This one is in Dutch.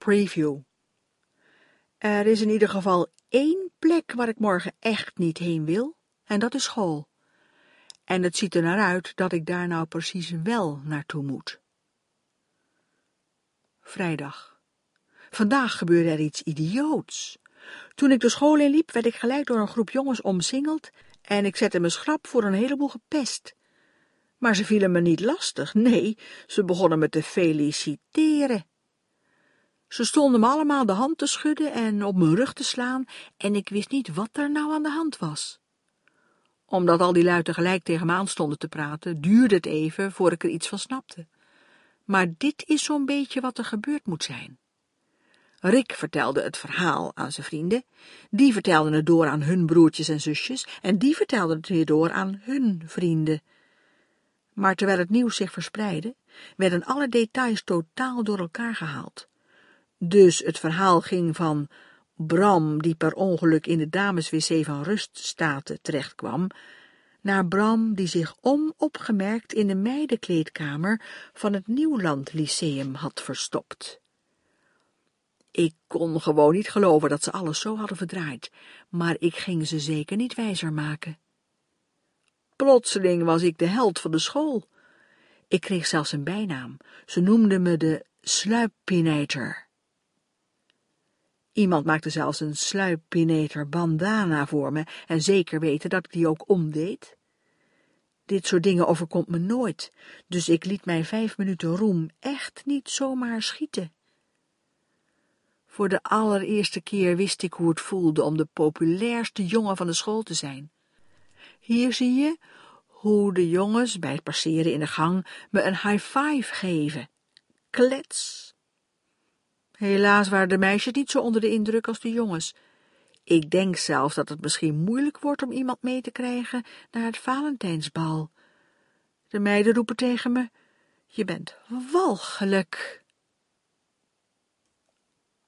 preview. Er is in ieder geval 1 plek waar ik morgen echt niet heen wil, en dat is school. En het ziet er naar uit dat ik daar nou precies wel naartoe moet. Vrijdag. Vandaag gebeurde er iets idioots. Toen ik de school inliep, werd ik gelijk door een groep jongens omsingeld en ik zette me schrap voor een heleboel gepest. Maar ze vielen me niet lastig, nee, ze begonnen me te feliciteren. Ze stonden me allemaal de hand te schudden en op mijn rug te slaan en ik wist niet wat er nou aan de hand was. Omdat al die lui tegelijk tegen me aan stonden te praten, duurde het even voor ik er iets van snapte. Maar dit is zo'n beetje wat er gebeurd moet zijn. Rick vertelde het verhaal aan zijn vrienden, die vertelden het door aan hun broertjes en zusjes en die vertelden het weer door aan hun vrienden. Maar terwijl het nieuws zich verspreidde, werden alle details totaal door elkaar gehaald. Dus het verhaal ging van Bram, die per ongeluk in de dameswc van Ruststaten terechtkwam, naar Bram, die zich onopgemerkt in de meidenkleedkamer van het Nieuwland Lyceum had verstopt. Ik kon gewoon niet geloven dat ze alles zo hadden verdraaid, maar ik ging ze zeker niet wijzer maken. Plotseling was ik de held van de school. Ik kreeg zelfs een bijnaam. Ze noemden me de sluipinator. Iemand maakte zelfs een sluipinator bandana voor me en zeker weten dat ik die ook omdeed. Dit soort dingen overkomt me nooit, dus ik liet mijn 5 minuten roem echt niet zomaar schieten. Voor de allereerste keer wist ik hoe het voelde om de populairste jongen van de school te zijn. Hier zie je hoe de jongens bij het passeren in de gang me een high five geven. Klets! Helaas waren de meisjes niet zo onder de indruk als de jongens. Ik denk zelfs dat het misschien moeilijk wordt om iemand mee te krijgen naar het Valentijnsbal. De meiden roepen tegen me, je bent walgelijk.